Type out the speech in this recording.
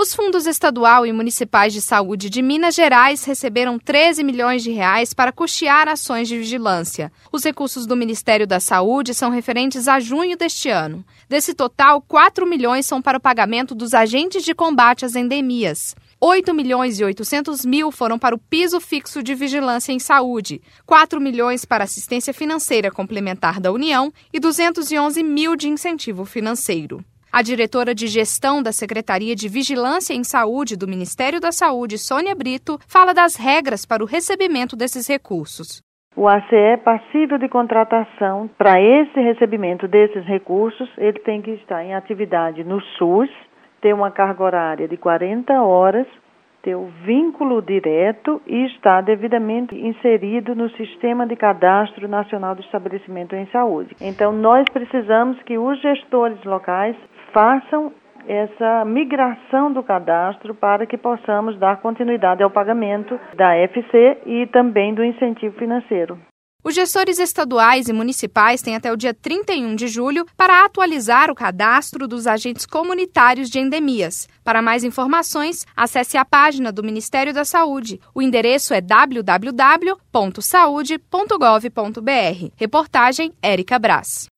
Os fundos estadual e municipais de saúde de Minas Gerais receberam 13 milhões de reais para custear ações de vigilância. Os recursos do Ministério da Saúde são referentes a junho deste ano. Desse total, 4 milhões são para o pagamento dos agentes de combate às endemias. 8 milhões e 800 mil foram para o piso fixo de vigilância em saúde, 4 milhões para assistência financeira complementar da União e 211 mil de incentivo financeiro. A diretora de gestão da Secretaria de Vigilância em Saúde do Ministério da Saúde, Sônia Brito, fala das regras para o recebimento desses recursos. O ACE é passível de contratação. Para esse recebimento desses recursos, ele tem que estar em atividade no SUS, ter uma carga horária de 40 horas, ter o vínculo direto e estar devidamente inserido no Sistema de Cadastro Nacional do Estabelecimento em Saúde. Então, nós precisamos que os gestores locais façam essa migração do cadastro para que possamos dar continuidade ao pagamento da FC e também do incentivo financeiro. Os gestores estaduais e municipais têm até o dia 31 de julho para atualizar o cadastro dos agentes comunitários de endemias. Para mais informações, acesse a página do Ministério da Saúde. O endereço é www.saude.gov.br. Reportagem Érica Brás.